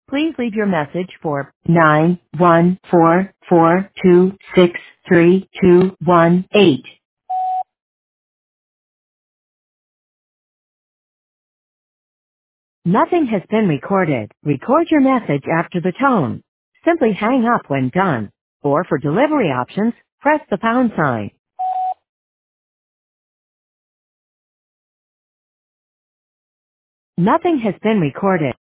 Please leave your message for 91442632218. Nothing has been recorded. Record your message after the tone. Simply hang up when done. Or for delivery options, press the pound sign. Nothing has been recorded.